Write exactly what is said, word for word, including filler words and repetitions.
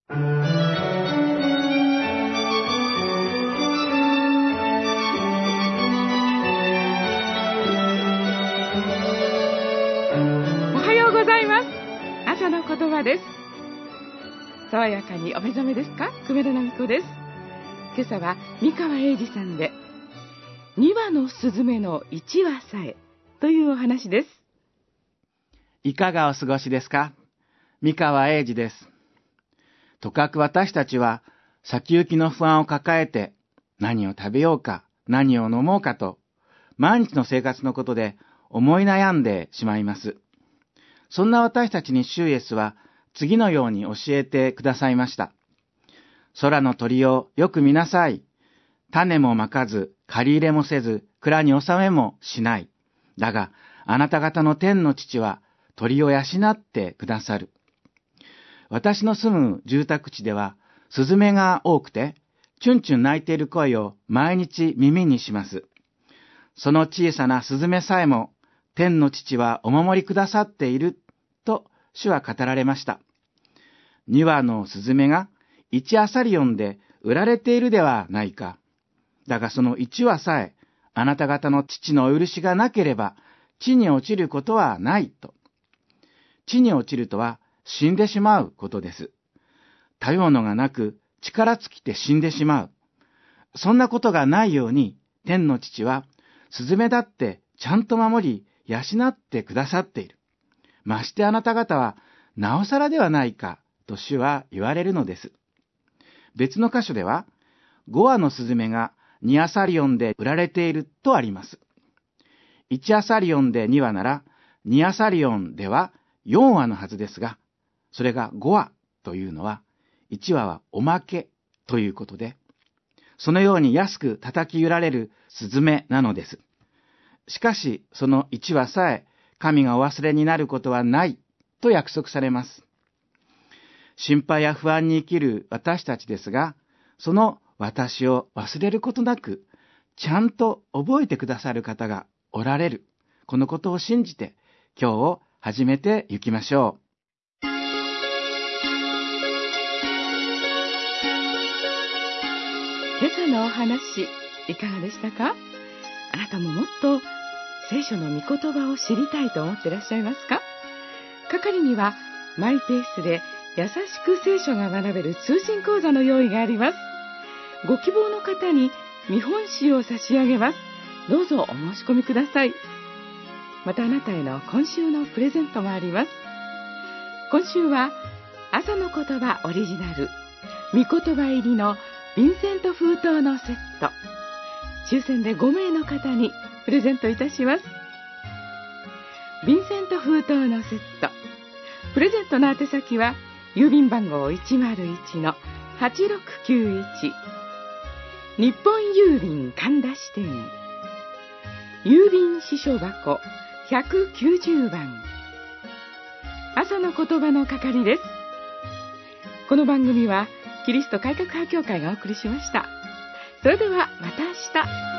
ございます。朝の言葉です。爽やかにお目覚めですか？久米田奈美子です。今朝は三河英二さんでにわのすずめのいちわさえというお話です。 いかがお過ごしですか？三河英二です。とかく私たちは先行きの不安を抱えて何を食べようか何を飲もうかと毎日の生活のことで思い悩んでしまいます。そんな私たちに主イエスは次のように教えてくださいました。空の鳥をよく見なさい。種もまかず、借り入れもせず、蔵に納めもしない。だが、あなた方の天の父は鳥を養ってくださる。私の住む住宅地では、スズメが多くて、チュンチュン鳴いている声を毎日耳にします。その小さなスズメさえも、天の父はお守りくださっていると主は語られました。にわのスズメがいちアサリオンで売られているではないか。だがそのいちわさえあなた方の父のお許しがなければ地に落ちることはないと。地に落ちるとは死んでしまうことです。食べ物がなく力尽きて死んでしまう。そんなことがないように天の父はスズメだってちゃんと守り養ってくださっている。ましてあなた方はなおさらではないかと主は言われるのです。別の箇所ではごわのスズメがにアサリオンで売られているとあります。いちアサリオンでにわならにアサリオンではよんわのはずですが、それがごわというのはいちわはおまけということで、そのように安く叩き売られるスズメなのです。しかし、そのいちわさえ神がお忘れになることはないと約束されます。心配や不安に生きる私たちですが、その私を忘れることなく、ちゃんと覚えてくださる方がおられる。このことを信じて、今日を始めていきましょう。 今朝のお話、いかがでしたか？あなたももっと聖書の御言葉を知りたいと思っていらっしゃいますか？係にはマイペースで優しく聖書が学べる通信講座の用意があります。ご希望の方に見本紙を差し上げます。どうぞお申し込みください。またあなたへの今週のプレゼントもあります。今週は朝の言葉オリジナル御言葉入りのヴィンセント封筒のセット、抽選でごめいの方にプレゼントいたします。ヴィンセント封筒のセット、プレゼントの宛先は郵便番号 いちまるいちのはちろくきゅういち 日本郵便神田支店、郵便支所箱ひゃくきゅうじゅうばん、朝の言葉の係です。この番組はキリスト改革派協会がお送りしました。それではまた明日。